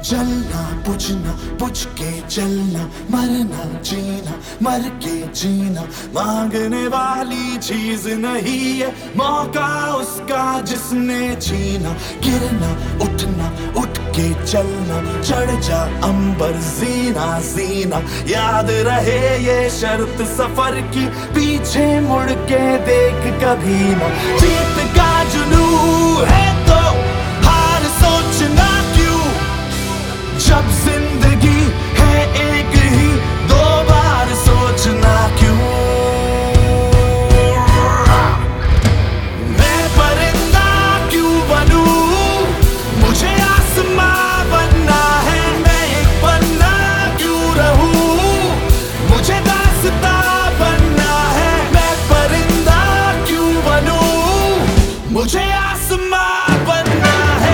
चलना बुझना बुझ के चलना, मरना जीना मर के जीना, मांगने वाली चीज नहीं है मौका उसका जिसने छीना। गिरना उठना उठ के चलना, चढ़ जा अंबर जीना जीना, याद रहे ये शर्त सफर की, पीछे मुड़ के देख कभी ना। जीत का जुनू है तो हार सोचना क्यों, जब जिंदगी है एक ही दो बार सोचना क्यों। मैं परिंदा क्यों बनूं, मुझे आसमां बनना है। मैं एक पन्ना क्यों रहूं, मुझे दास्तां बनना है। मैं परिंदा क्यों बनूं, मुझे आसमां बनना है।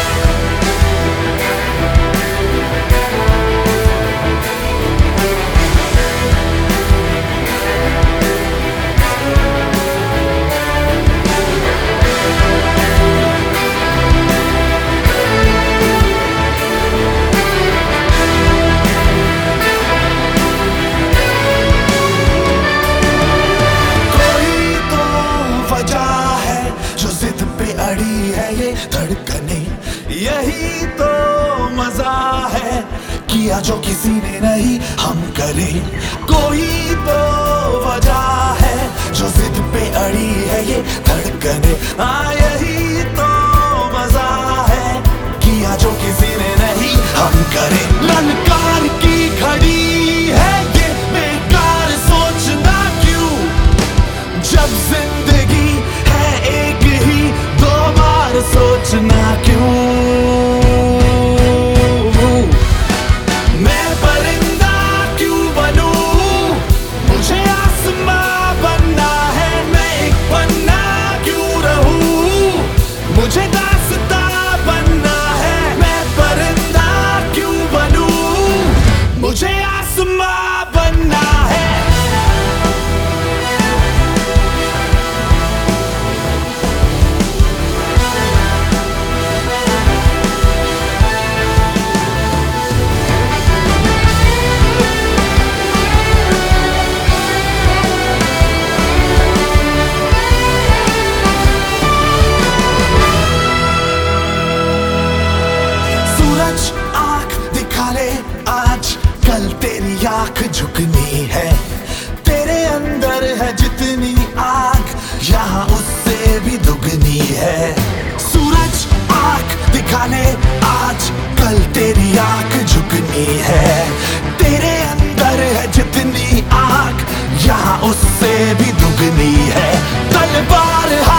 धड़कने यही तो मजा है, किया जो किसी ने नहीं हम करें। कोई तो वजह है जो जिद पे अड़ी है ये धड़कने, यही तो मजा है, किया जो किसी ने नहीं हम करें। ललकार की घड़ी है ये बेकार सोचना क्यों, जब जिंदगी है एक ही दो बार सोचना क्यों। मैं परिंदा क्यों बनूं, मुझे आसमां बनना है। मैं एक पन्ना क्यों रहूं, मुझे दास्तां बनना है। मैं परिंदा क्यों बनूं, मुझे आसमां बनना है। आंख दिखा ले आज, कल तेरी आंख झुकनी है। तेरे अंदर है जितनी आग, यहाँ उससे भी दुगनी है। सूरज आंख दिखा ले आज, कल तेरी आंख झुकनी है। तेरे अंदर है जितनी आग, यहाँ उससे भी दुगनी है। तलवार